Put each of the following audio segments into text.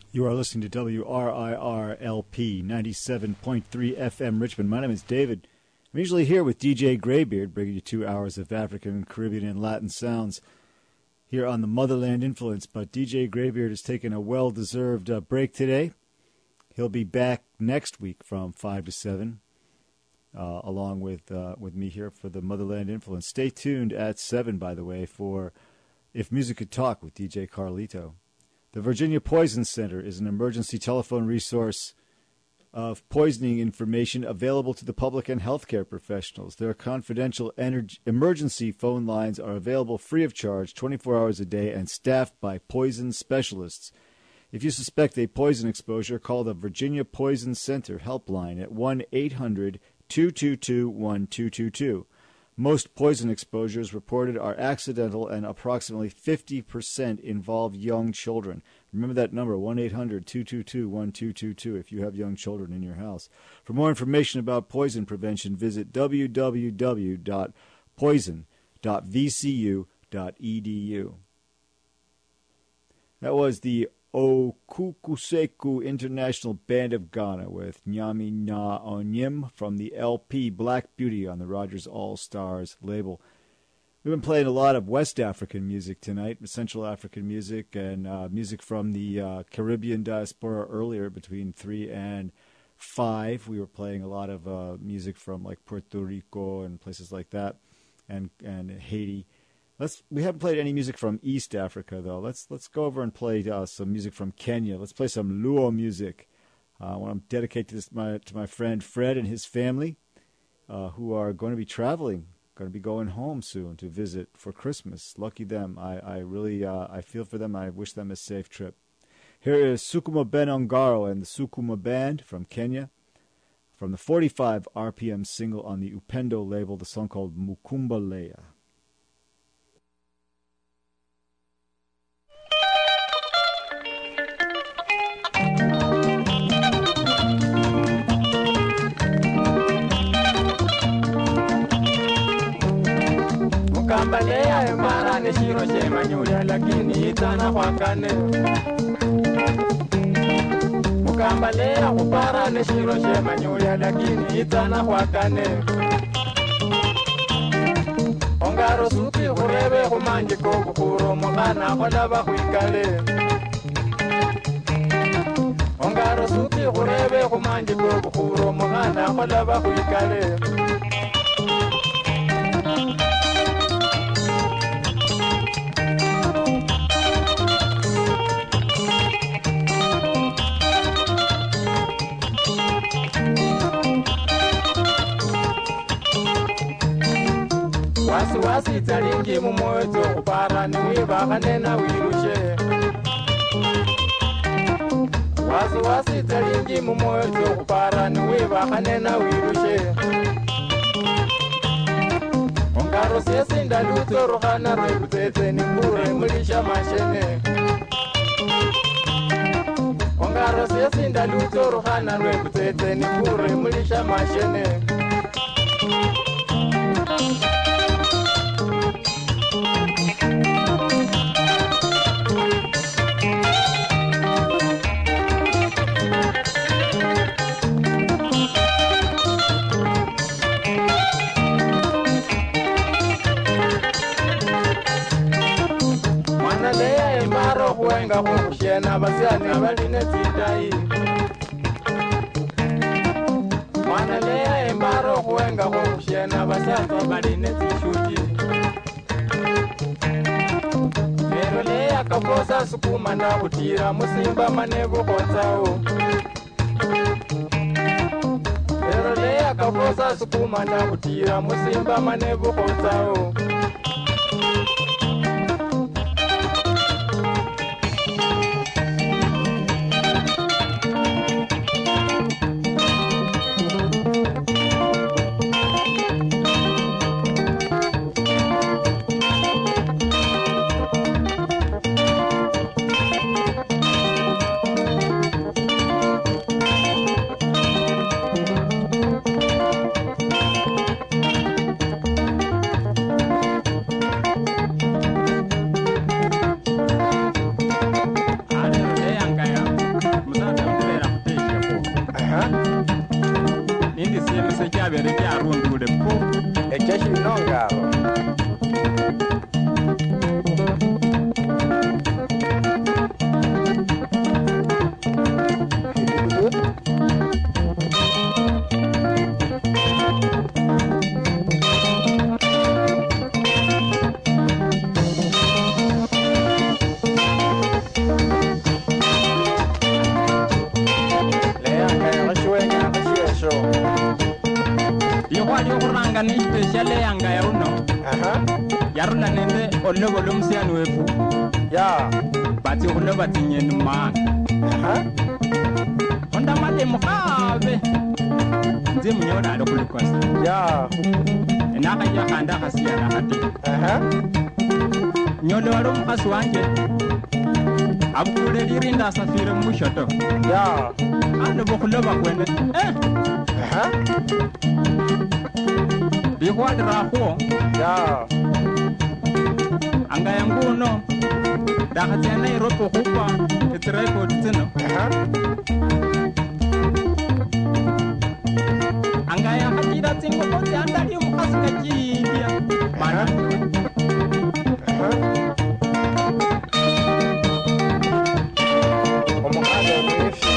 You are listening to WRIR-LP 97.3 FM Richmond. My name is David. I'm usually here with DJ Greybeard, bringing you 2 hours of African, Caribbean, and Latin sounds here on the Motherland Influence. But DJ Greybeard has taken a well-deserved break today. He'll be back next week from 5 to 7, along with me here for the Motherland Influence. Stay tuned at 7, by the way, for If Music Could Talk with DJ Carlito. The Virginia Poison Center is an emergency telephone resource of poisoning information available to the public and healthcare professionals. Their confidential emergency phone lines are available free of charge 24 hours a day and staffed by poison specialists. If you suspect a poison exposure, call the Virginia Poison Center helpline at 1-800-222-1222. Most poison exposures reported are accidental, and approximately 50% involve young children. Remember that number, 1-800-222-1222, if you have young children in your house. For more information about poison prevention, visit www.poison.vcu.edu. That was the Okukuseku International Band of Ghana with Nyami Na Onyim from the LP Black Beauty on the Rogers All-Stars label. We've been playing a lot of West African music tonight, Central African music, and music from the Caribbean diaspora earlier between 3 and 5. We were playing a lot of music from like Puerto Rico and places like that, and Haiti. We haven't played any music from East Africa, though. Let's go over and play some music from Kenya. Let's play some Luo music. I want to dedicate this to my friend Fred and his family, who are going to be traveling, going to be going home soon to visit for Christmas. Lucky them. I really I feel for them. I wish them a safe trip. Here is Sukuma Ben Ongaro and the Sukuma Band from Kenya, from the 45 RPM single on the Upendo label, the song called Mukumba Leya. Mukambalea mara ni shiro shema nyuya lakini itana kwa kane. Mukambalea kupara ni shiro shema nyuya lakini itana kwa kane. Ongaro suki kurebe kumanje kukuro mwana kolaba kuikale. Ongaro suki kurebe kumanje kukuro mwana kolaba kuikale. Wasi taringi mumoto kupara ni wibakane na wirushe. Wasi taringi mumoto kupara ni wibakane na wirushe. Ongaro sesi ndaluto rohana rekutete ni kure mulisha mashene. Ongaro sesi ndaluto rohana rekutete ni kure mulisha mashene. Wenga kushena basiani abaline tidai. Mwana lea embaro wenga kushena basiani abaline tishuti. Pero lea kaposa sukuma na utira musimba manevo kotao. Pero lea kaposa sukuma na utira musimba manevo kotao. chale yanga ya uno. Yarula nende ologo lumsian wefu. Ya. Bati ulo bati nyen mak. Onda male mukabe. Zimu nyoda alo kulukwas. Ya. Enaka ya kanda kasia na hati. Nyodo alo mukasu wanje. Abukule lirinda safiri mushoto. Ya. Ano bukulo bakwende. Bikuwa dirakuo. Ya. Anga yangu no. Dakatiana iropo hupa. Itireko tino. Anga ya hakira tingo kote andali mukasika jindia. Mana. Omukade mwishi.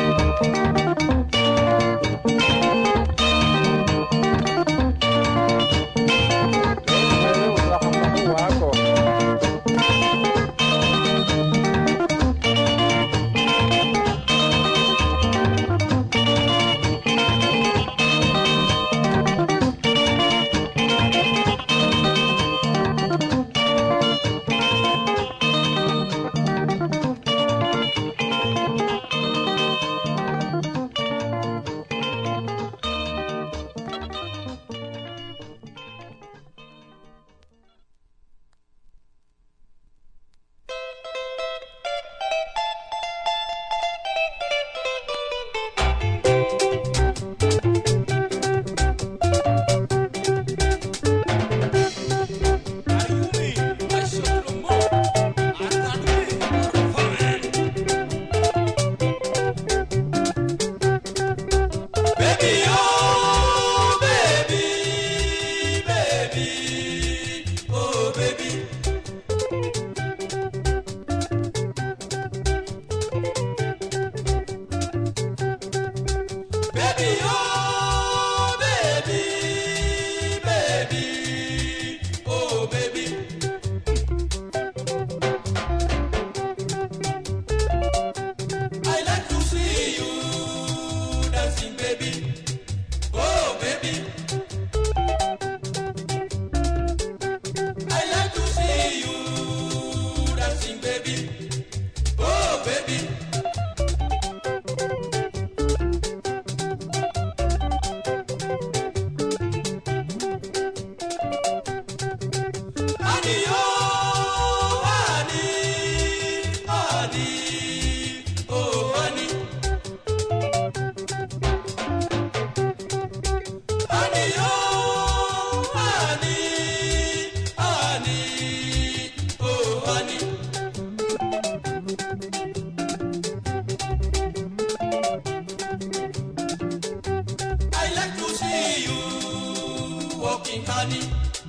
honey,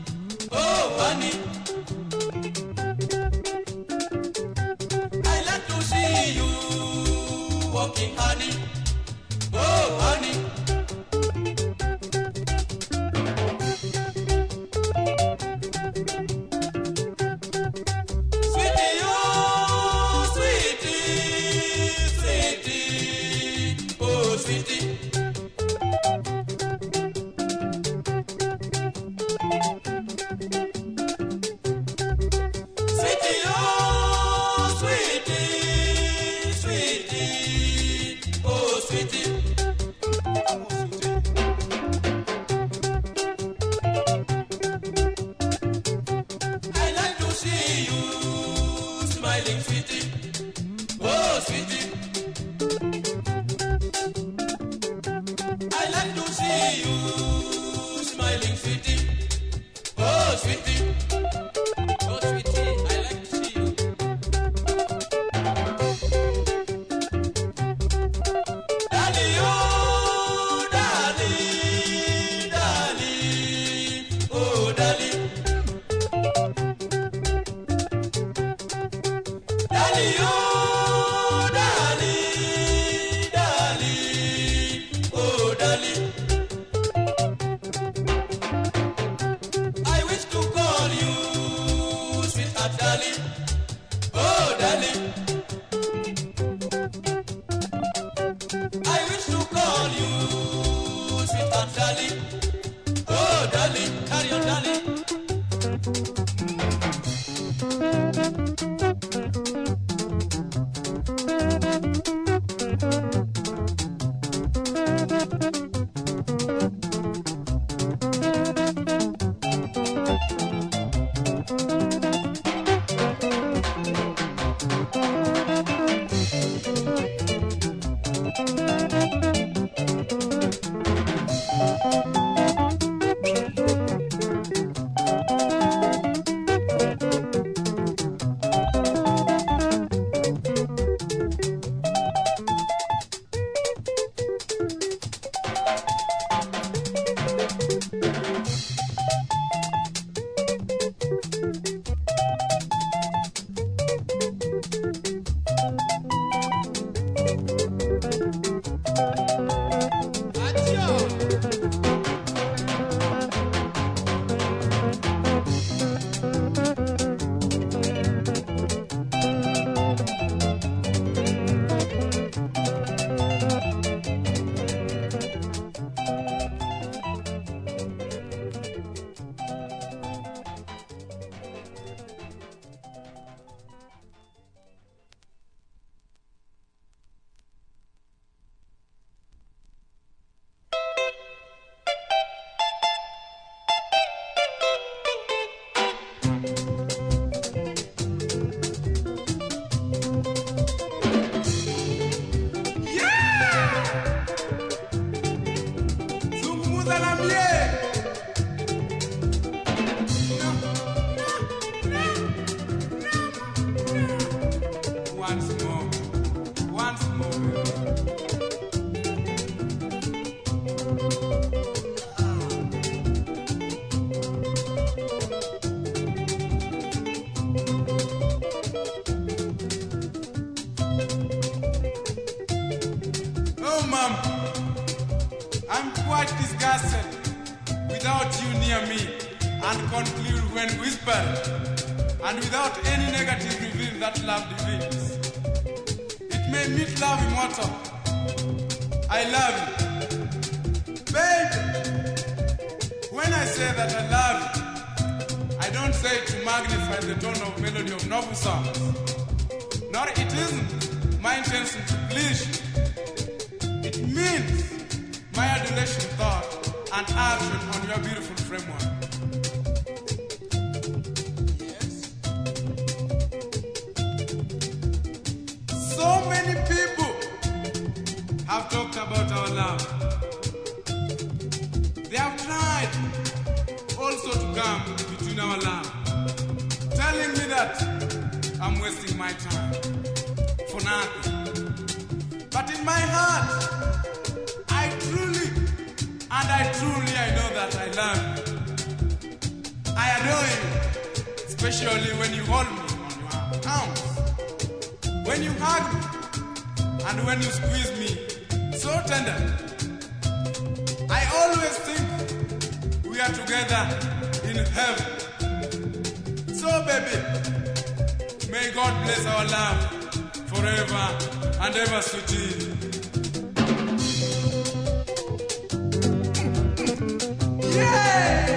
oh honey. I like to see you walking, honey, oh honey. Sweetie, oh sweetie, sweetie, oh sweetie. once more, baby. Oh, Mom, I'm quite disgusted without you near me, and conclude when whispered, and without any negative reveal that love reveals. It may meet love immortal. I love you. Baby, when I say that I love you, I don't say it to magnify the tone of melody of noble songs. Nor it isn't my intention to please you. It means my adulation, thought, and action on your beautiful framework. Yes. So many people have talked about our love. They have tried also to come between our love, telling me that I'm wasting my time for nothing. But in my heart, I truly know that I love you. I adore you, especially when you hold me on your arms, when you hug me, and when you squeeze me so tender. I always think we are together in heaven. So baby, may God bless our love forever and ever, sweetie. Yeah!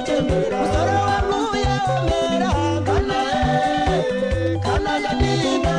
Kana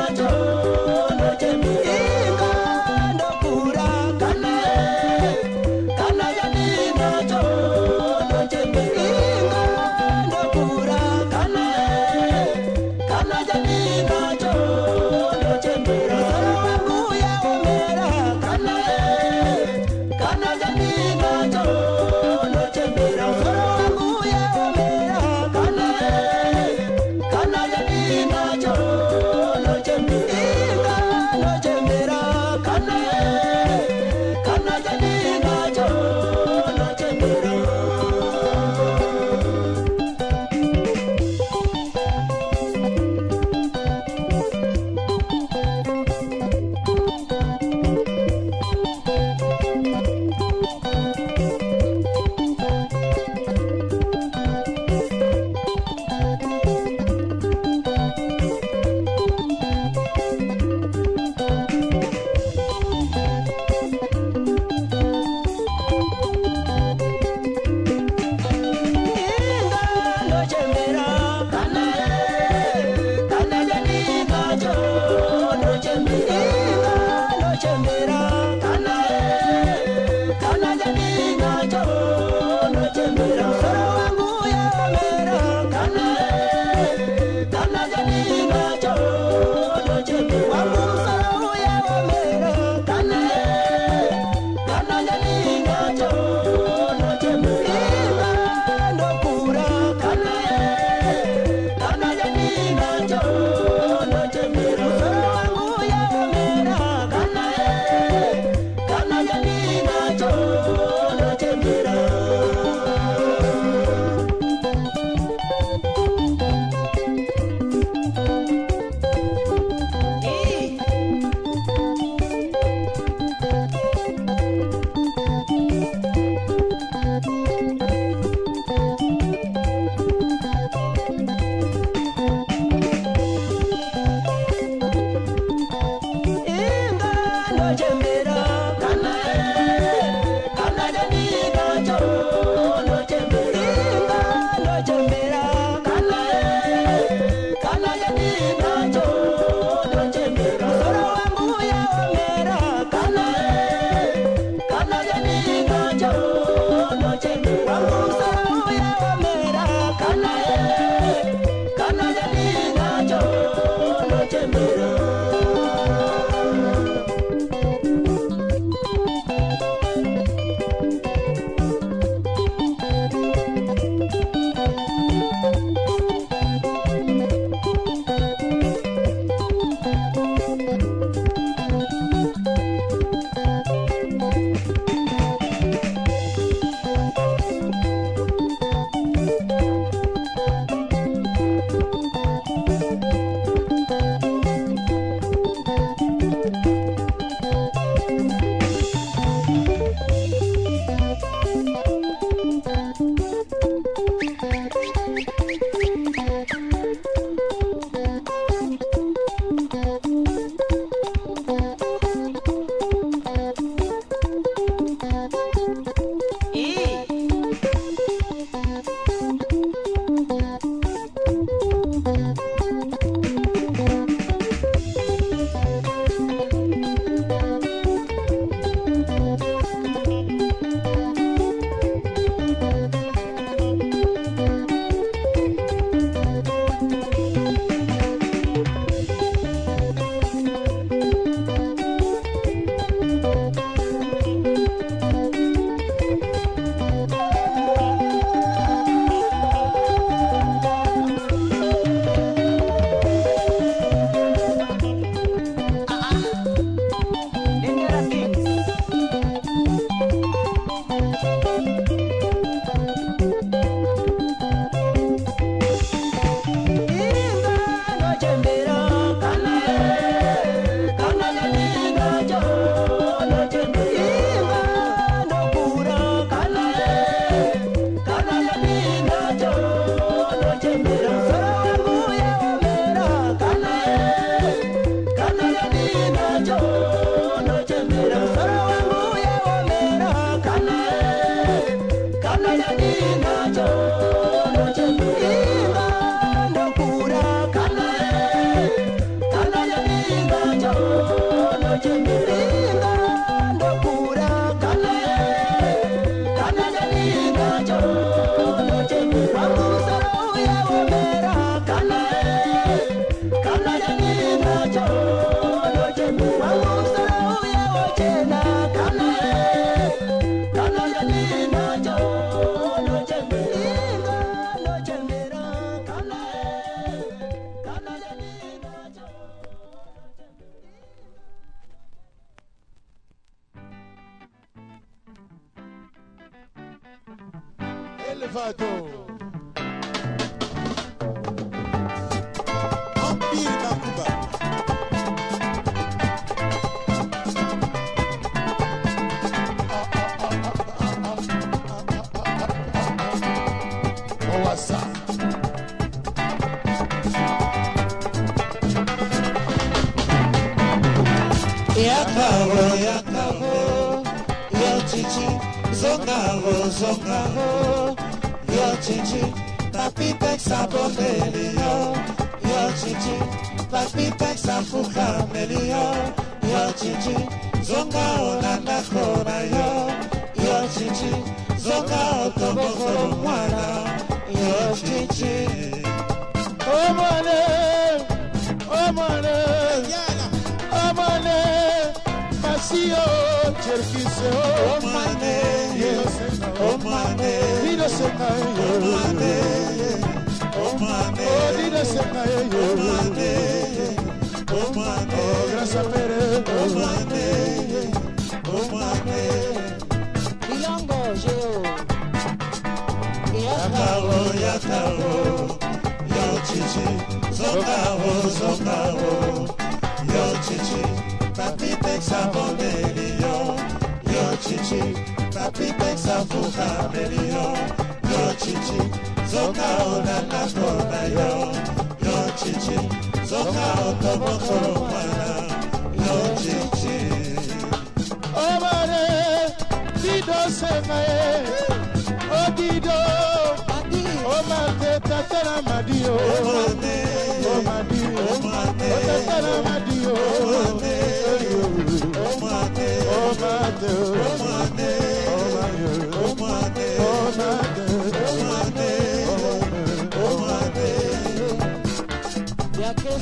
Ya que sé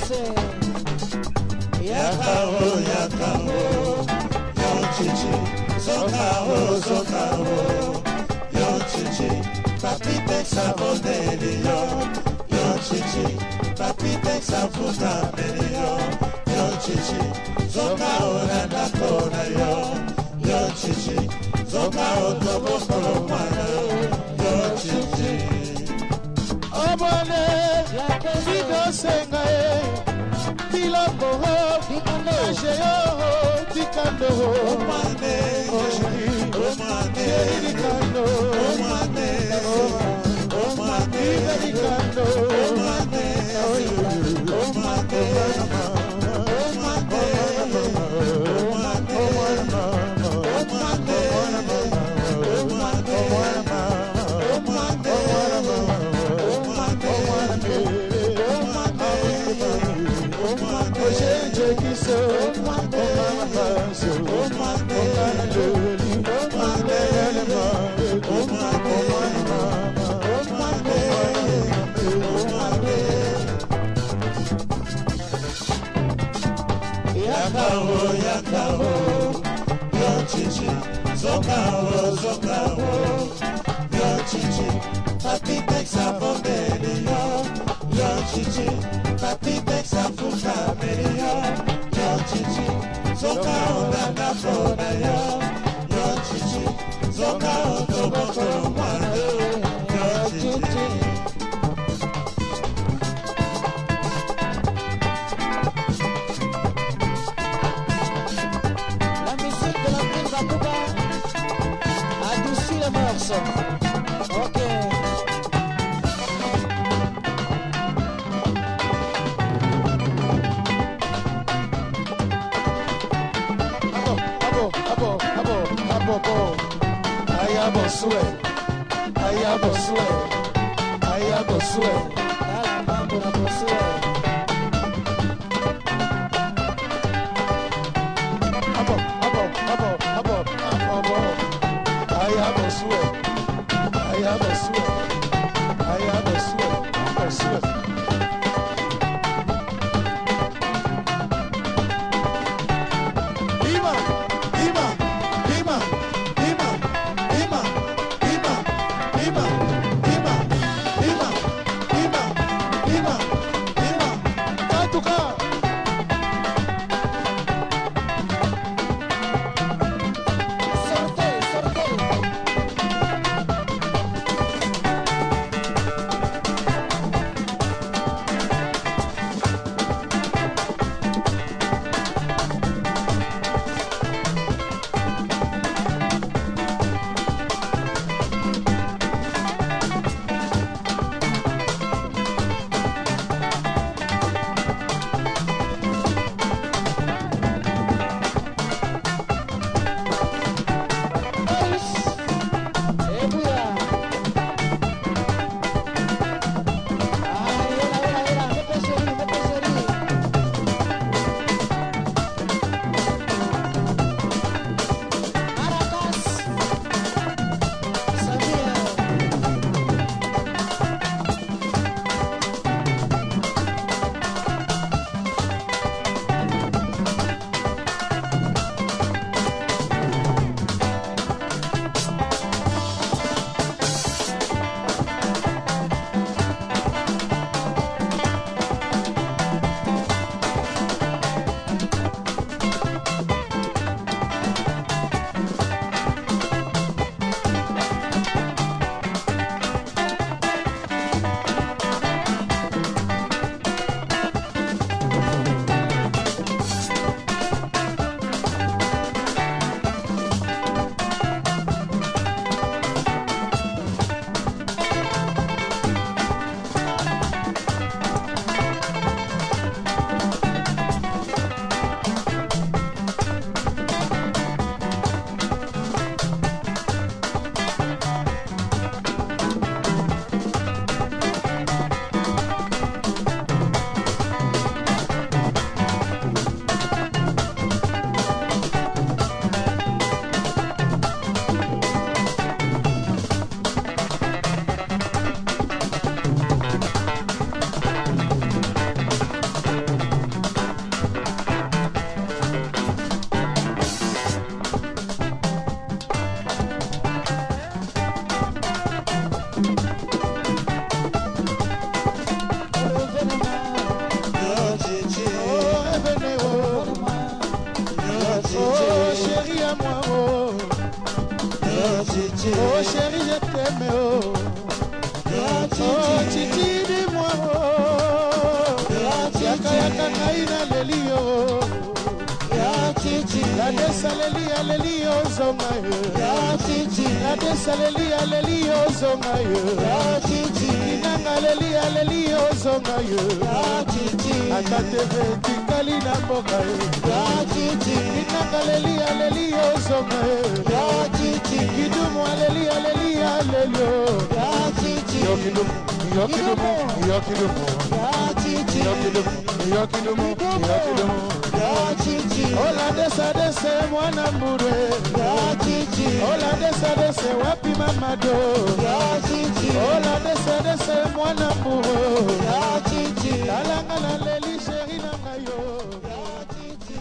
Yakao, yakao, yo chichi, zokao, zokao, yo chichi, papi Texa boneli yo chichi, papi Texa futa meli yo chichi, zokao na kona yo chichi, zokao tobo kolomana, yo chichi. Obone, Vido Sengae, Bilombo, Ajeo, Dicando, Omane, Omane, Dicando, Omane, Omane, Dicando, Omane, Omane, Yakao, yo chichi, zokao, zokao, yo chichi, papi Texa boneli yo chichi, papi Texa futa meli yo chichi, zokao na kona yo chichi, zokao tobo kolomana, yo chichi. Ok. yo. Ya chichi. La desaleli yo zonga yo. Ya chichi. La desaleli yo zonga yo. Ya chichi. Inanga leli yo zonga yo. Ya chichi. Atate veti kali na mboka yo. Ya chichi. Inanga leli yo zonga yo. Ya chichi. Kidumu aleli yo. Ya chichi. Yo kidumu. Yo kidumu. Yo kidumu. Ya chichi. Yo kidumu. Yo kidumu. Yo kidumu. Ya chichi. Ola desa mwana mbure. Ya chichi. Ola desa wapi mamado. Ya chichi. Ola desa mwana mbure. Ya chichi. Alanga na leli sheri na ngayo. Ya chichi.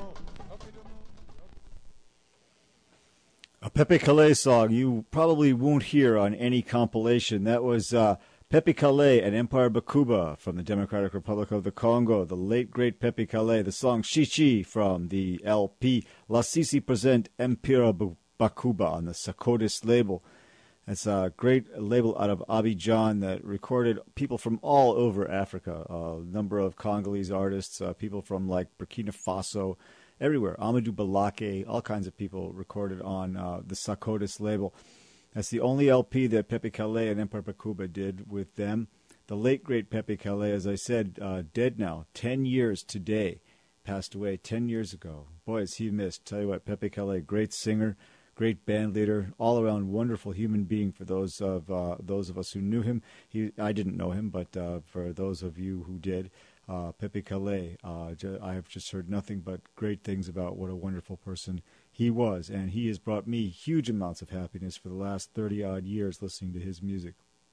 A Pepe Kalle song you probably won't hear on any compilation. That was Pepe Kalle and Empire Bakuba from the Democratic Republic of the Congo, the late great Pepe Kalle. The song Chichi from the LP La Sisi present Empire Bakuba on the Sakodis label. It's a great label out of Abidjan that recorded people from all over Africa, a number of Congolese artists, people from like Burkina Faso, everywhere. Amadou Balake, all kinds of people recorded on the Sakodis label. That's the only LP that Pepe Kalle and Empire Bakuba did with them. The late, great Pepe Kalle, as I said, dead now, 10 years today, passed away 10 years ago. Boy, is he missed. Tell you what, Pepe Kalle, great singer, great band leader, all-around wonderful human being for those of us who knew him. I didn't know him, but for those of you who did, Pepe Kalle, I have just heard nothing but great things about what a wonderful person he was, and he has brought me huge amounts of happiness for the last 30-odd years listening to his music.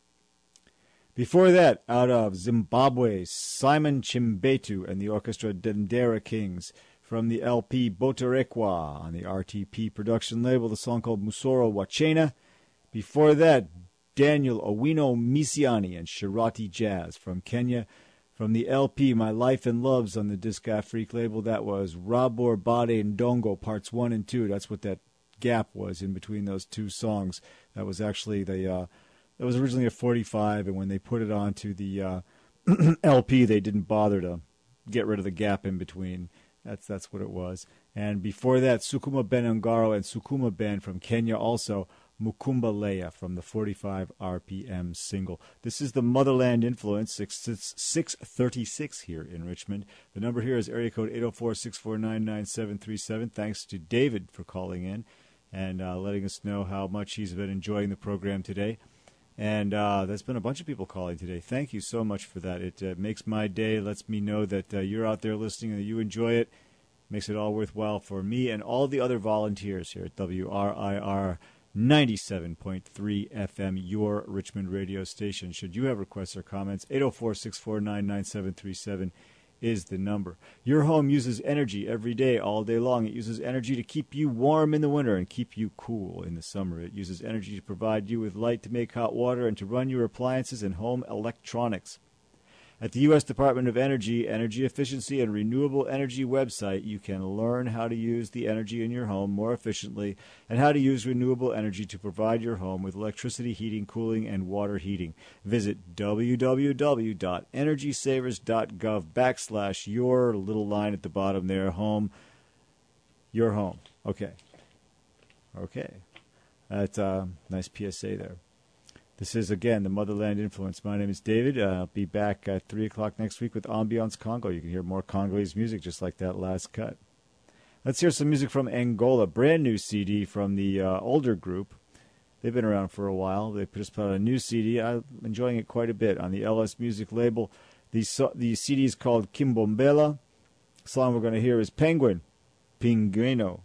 Before that, out of Zimbabwe, Simon Chimbetu and the orchestra Dendera Kings from the LP Boterekwa on the RTP production label, the song called Musoro Wachena. Before that, Daniel Owino Misiani and Shirati Jazz from Kenya. From the LP My Life and Loves on the Disc Afrique label, that was Rabor Bade Ndongo Parts 1 and 2. That's what that gap was in between those two songs. That was actually that was originally a 45, and when they put it onto the LP, they didn't bother to get rid of the gap in between. That's what it was. And before that, Sukuma Ben Ongaro and Sukuma Ben from Kenya also, Mukumba Leia from the 45 RPM single. This is the Motherland Influence, 636 here in Richmond. The number here is area code 804-649-9737. Thanks to David for calling in and letting us know how much he's been enjoying the program today. And there's been a bunch of people calling today. Thank you so much for that. It makes my day, lets me know that you're out there listening and that you enjoy it. Makes it all worthwhile for me and all the other volunteers here at WRIR 97.3 FM, your Richmond radio station. Should you have requests or comments, 804-649-9737 is the number. Your home uses energy every day, all day long. It uses energy to keep you warm in the winter and keep you cool in the summer. It uses energy to provide you with light to make hot water and to run your appliances and home electronics. At the U.S. Department of Energy, Energy Efficiency and Renewable Energy website, you can learn how to use the energy in your home more efficiently and how to use renewable energy to provide your home with electricity, heating, cooling, and water heating. Visit www.energysavers.gov/your little line at the bottom there, home, your home. Okay. That's a nice PSA there. This is, again, the Motherland Influence. My name is David. I'll be back at 3 o'clock next week with Ambiance Congo. You can hear more Congolese music just like that last cut. Let's hear some music from Angola. Brand new CD from the older group. They've been around for a while. They just put out a new CD. I'm enjoying it quite a bit on the LS Music label. The CD is called Kimbombela. The song we're going to hear is Penguin, Pinguino.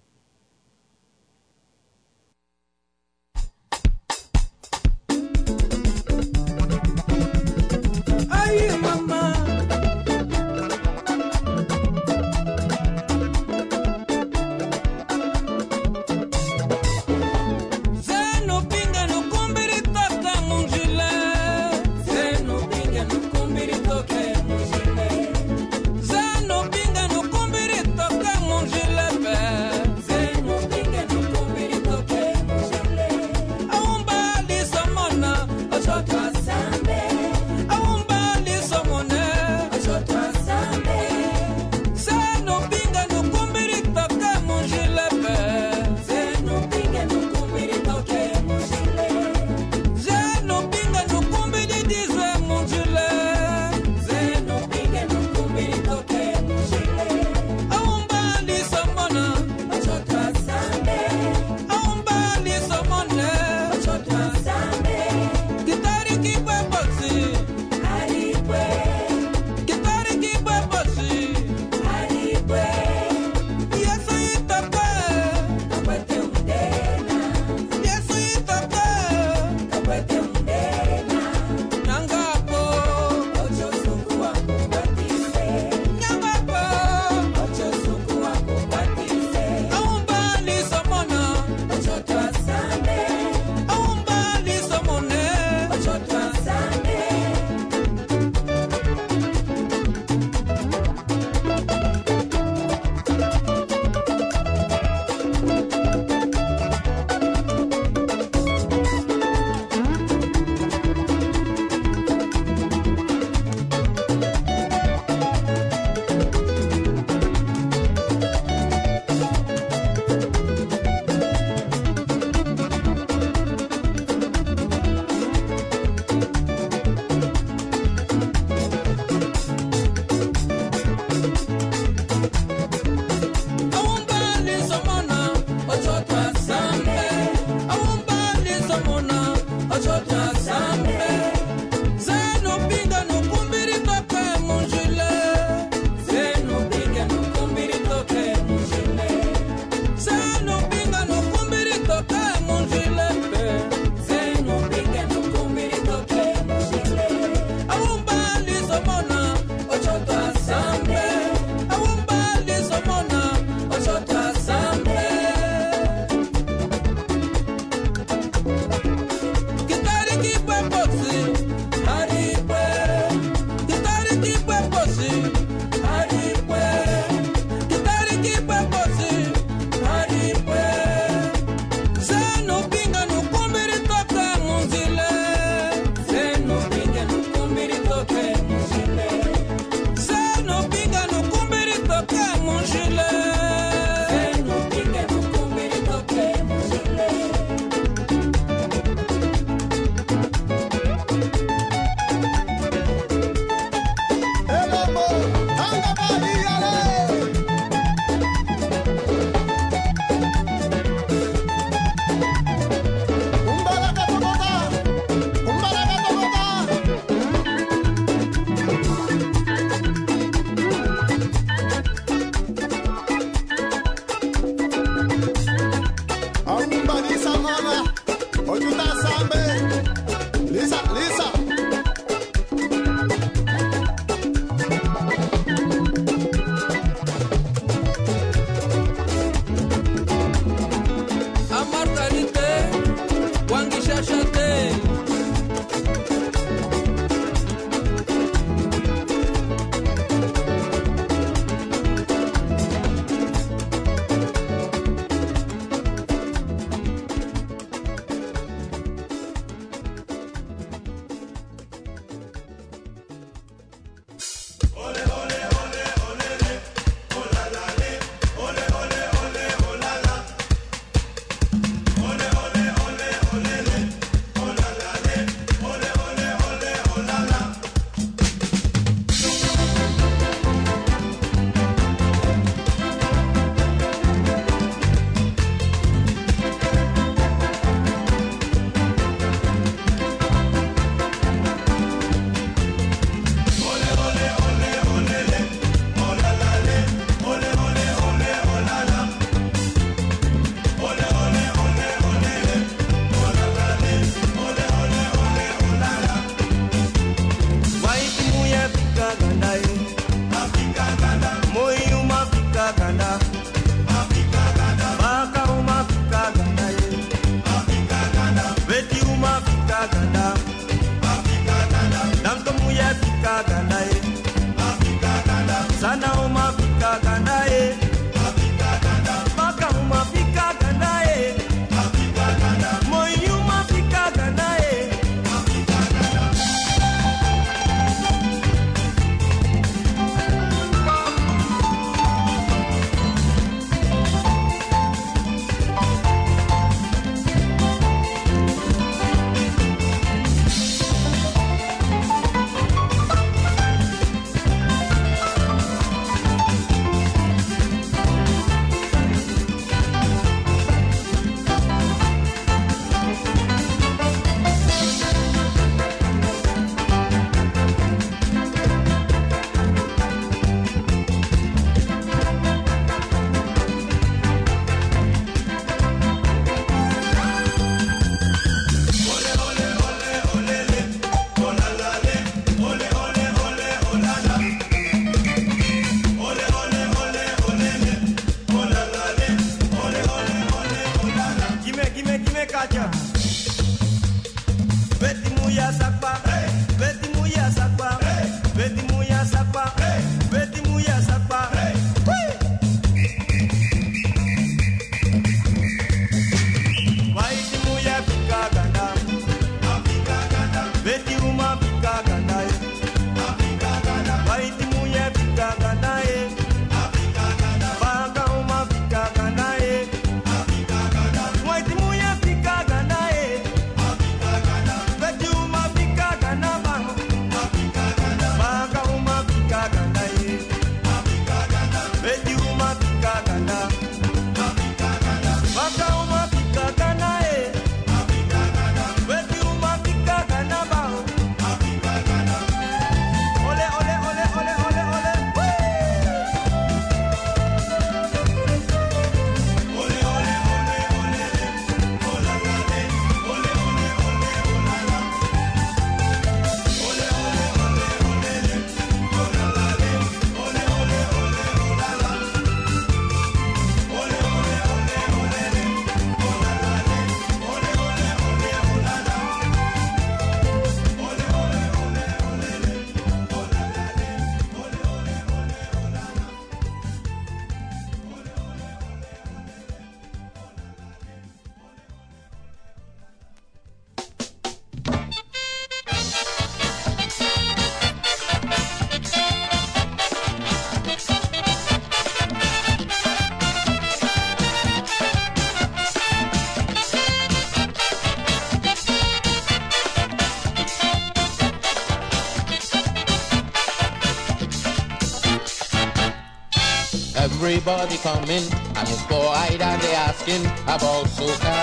Everybody coming, and it's for Ida they asking about soca.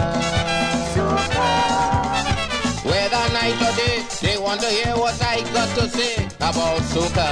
Whether night or day, they want to hear what I got to say about soca.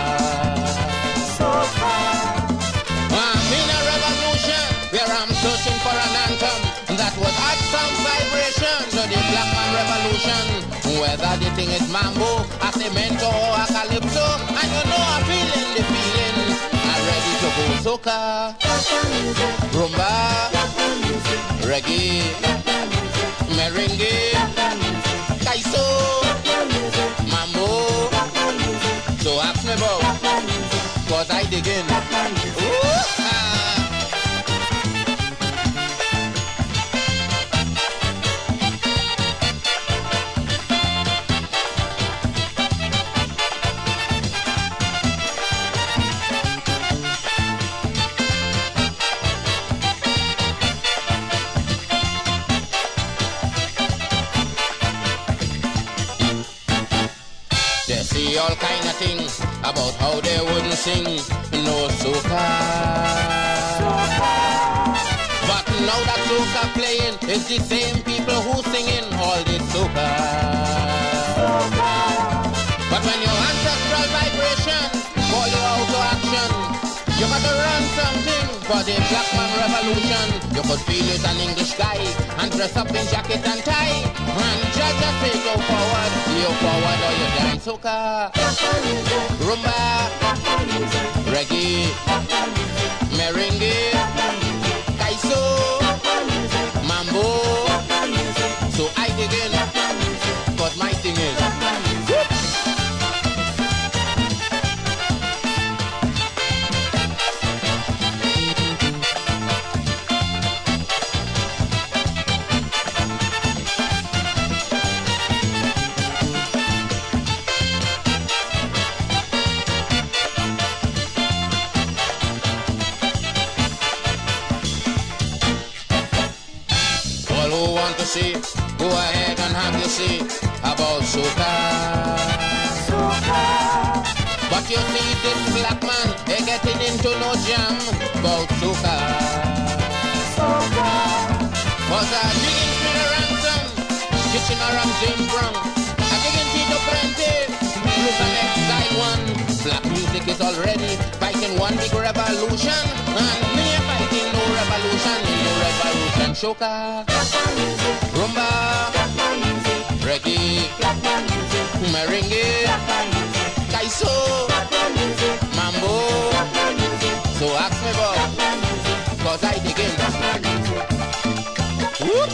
I'm in a revolution where I'm searching for an anthem that would add some vibration to the black man revolution. Whether the thing is mambo, a cemento or a calypso, and you know I'm feeling the feeling. I'm ready to go soca, rumba, reggae, merengue, kaiso, mambo. So ask me about, cause I dig in. All kind of things about how they wouldn't sing no soca. But now that soca playing, it's the same people who singing all this soca. But when your ancestral vibration call you out to action, you gotta run something for the black man revolution. You could feel it an English guy and dress up in jacket and tie, and just say go forward, you forward or you die. Soca, rumba, reggae, merengue, kaiso, mambo. So I dig in, but my thing is see, go ahead and have your say about soca. But you see this black man, they getting into no jam about soca. Was a digging for the ransom, kitchen around James Brown, a digging for the plenty, look at next side one. Black music is already fighting one big revolution, and me a fighting no revolution in no revolution. Soca, rumba, reggae, merengue, kaiso, mambo. So ask me about, cause I dig in. Whoop.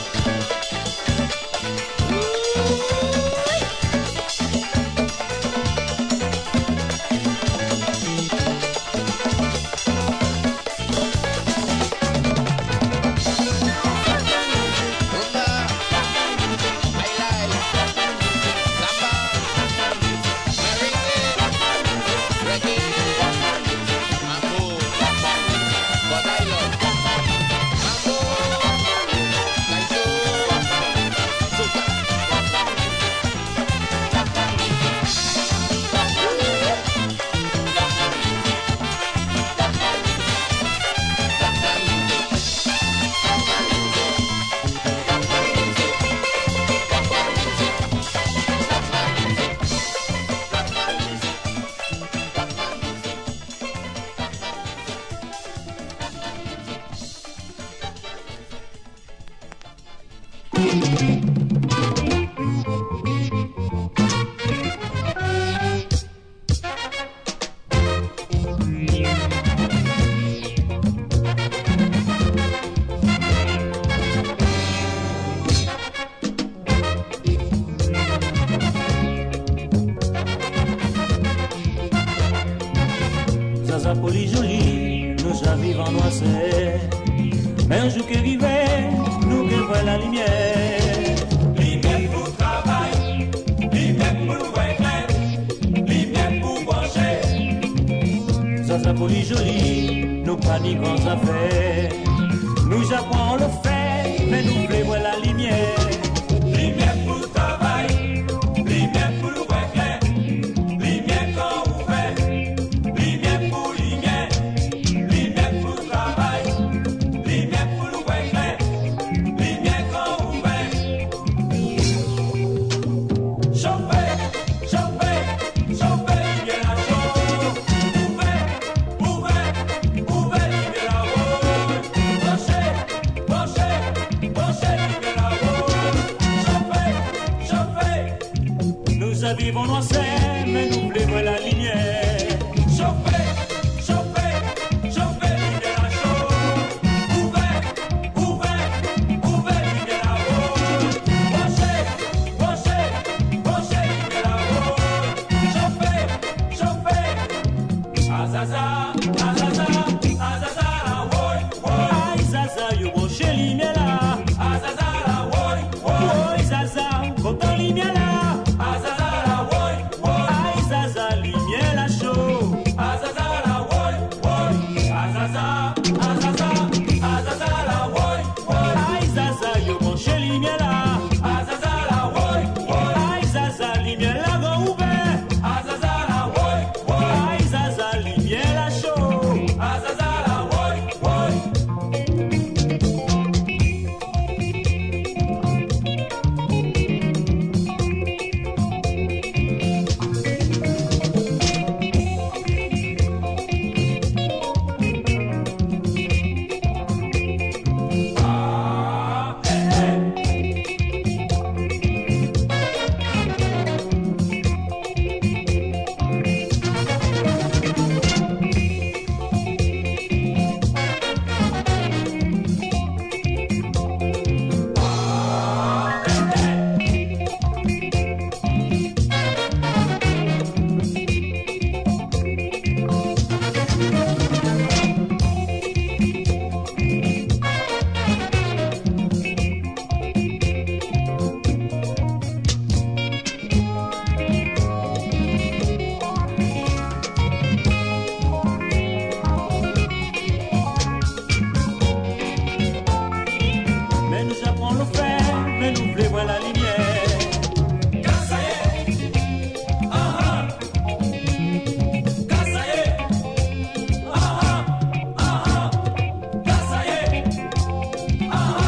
Mais un jour que vivait, nous que voit la lumière. Lumière pour travail, lumière pour éclair, lumière pour manger. Ça s'appelle joli, nous pas ni grandes affaires. Nous apprenons le fait, mais nous voulons voir la lumière. Lumière pour travail, lumière pour éclair, lumière quand ouvert, lumière pour lumière, lumière. vivons noisés, mais nous voulons la lumière. Chauffez, chauffez, chauffez, lumière à chaud. Ouvrez, ouvrez, ouvrez, lumière à haut. Branchez, branchez, branchez, lumière à haut. Chauffez, chauffez. Azaza, azaza, azaza, la woy, woy. Aïe, zaza, yo branchez, lumière là. Azaza, la woy, woy. Woy, zaza, content, lumière là. Azaza, la woy, woy. Aïe, zaza, lumière là chaud. Azaza, la woy, woy. Azaza, azaza, azaza, la woy, woy. Aïe, zaza, yo branchez, lumière là. Azaza, la woy, woy. Aïe, zaza, lumière là, go ouvert. Azaza, la woy, woy. Aïe, zaza, lumière là chaud. Azaza, la woy, woy. Mais nous apprenons le faire, mais nous voulons voir la lumière. Kassaye, aha, Kassaye, aha, aha, Kassaye, aha,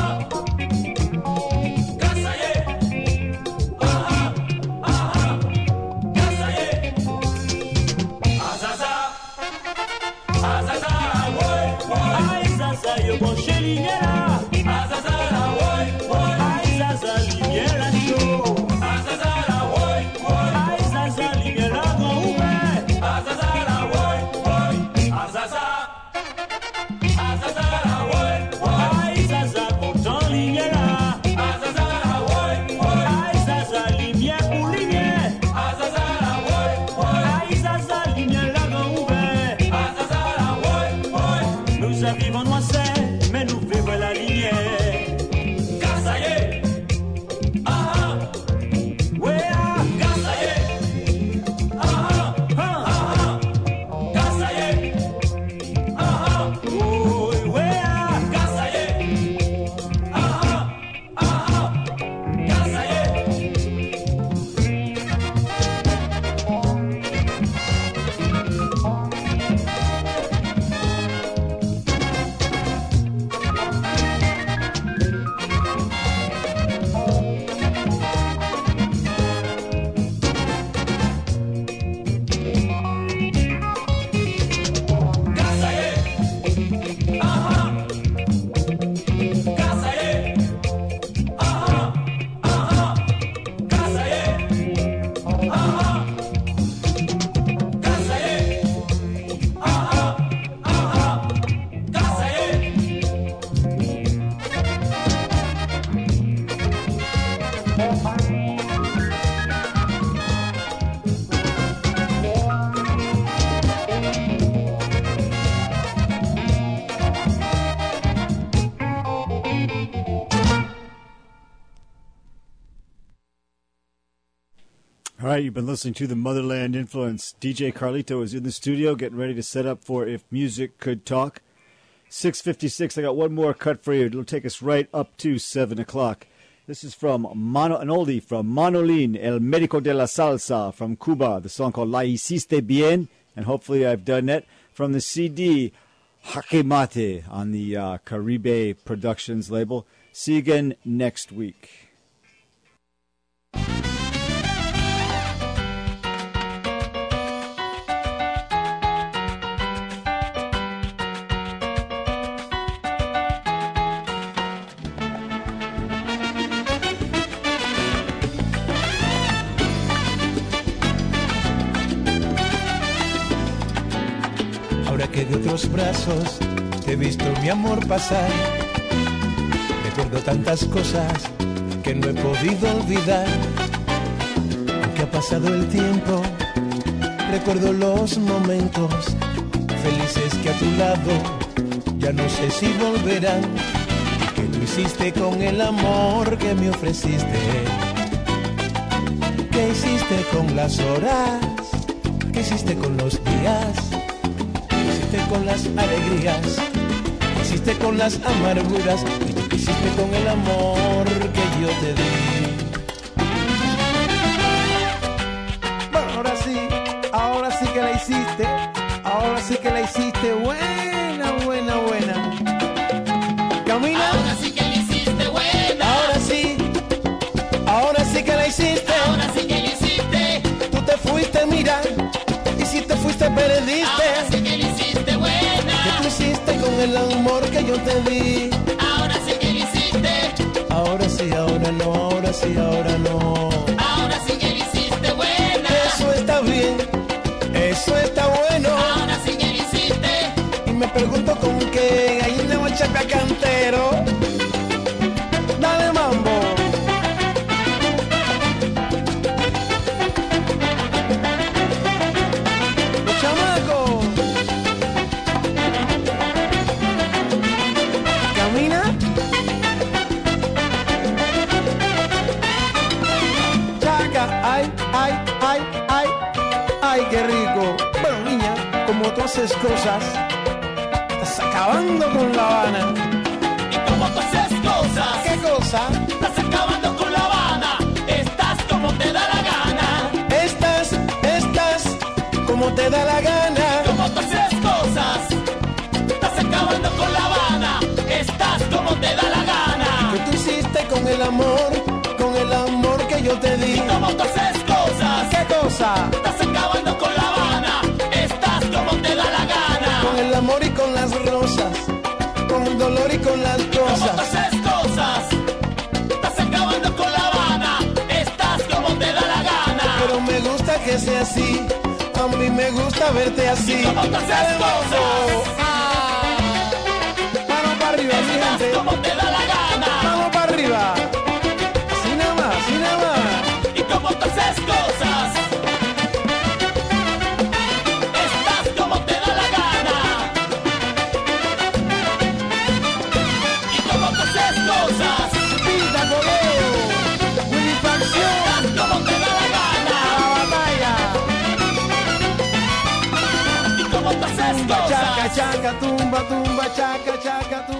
Kassaye, aha, aha, Kassaye. Azaza, azaza, woy, woy. Aïe, zaza, yo branché lumière là. Azaza, la woy, woy. Aïe, zaza, lumière là chaud. Azaza, la woy, woy. Aïe, zaza, lumière là grand ouvert. Azaza, la woy, woy. Azaza, azaza, la woy, woy. Aïe, zaza, content lumière là. Azaza, la woy, woy. Aïe, zaza, lumière pour lumière. Azaza, la woy, woy. Aïe, zaza, lumière là grand ouvert. Azaza, la woy, woy. Nous arrivons noisés, mais nous vivons la lumière. Kassaye, aha, wea, Kassaye, aha, aha, Kassaye, aha, oy, wea, Kassaye, aha, aha, Kassaye. Kassaye, aha, Kassaye, aha, aha, Kassaye, aha, Kassaye, aha, aha, Kassaye. All right, you've been listening to the Motherland Influence. DJ Carlito is in the studio getting ready to set up for If Music Could Talk. 6:56. I got one more cut for you. It'll take us right up to 7 o'clock. This is from an oldie from Manolín, El Médico de la Salsa from Cuba. The song called La Hiciste Bien, and hopefully I've done that, from the CD Jaque Mate on the Caribe Productions label. See you again next week. otros brazos te he visto mi amor pasar. Recuerdo tantas cosas que no he podido olvidar. Aunque ha pasado el tiempo, recuerdo los momentos felices que a tu lado ya no sé si volverán. ¿Qué tú hiciste con el amor que me ofreciste? ¿Qué hiciste con las horas? ¿Qué hiciste con los días? ¿Qué hiciste con las alegrías? ¿Qué hiciste con las amarguras? ¿Y tú qué hiciste con el amor que yo te di? Bueno, ahora sí que la hiciste. Ahora sí que la hiciste buena, buena, buena. Camina. Ahora sí que la hiciste buena. Ahora sí que la hiciste. Ahora sí que la hiciste. Tú te fuiste, mira, y si te fuiste perdiste. Ahora sí que la hiciste buena. ¿Qué tú hiciste con el amor que yo te di? Ahora sí que la hiciste. Ahora sí, ahora no, ahora sí, ahora no. Ahora sí que la hiciste buena. Eso está bien, eso está bueno. Ahora sí que la hiciste. Y me pregunto con qué, ahí una bachata cantero. Dale mambo. Los chamacos. Camina. Chaca, ay, ay, ay, ay. Ay, qué rico. Bueno, niña, como tú haces cosas, estás acabando con La Habana. Y como tú haces cosas, ¿Qué cosa? estás acabando con La Habana. Estás como te da la gana. Estás como te da la gana. Como tú haces cosas, estás acabando con La Habana. Estás como te da la gana. ¿Qué tú hiciste con el amor que yo te di? Y como tú haces cosas, ¿Qué cosa? estás acabando con La Habana. Estás como te da la gana. Con el amor y con las rosas, con el dolor y con las Como tú cosas. haces cosas, estás acabando con La Habana. Estás como te da la gana. Pero me gusta que sea así, a mí me gusta verte así. Y como tú haces Dale, cosas, mano para arriba, mi estás gente. como te da la gana. Vamos para arriba. Así nada más, así nada más. Y como tú haces cosas, estás como te da la gana. Y como tú haces cosas, Pita Coleo, Willy Facción, estás como te da la gana. la batalla. Y como tú haces Chaca, cosas, chaca, tumba, tumba, chaca, chaca, tumba.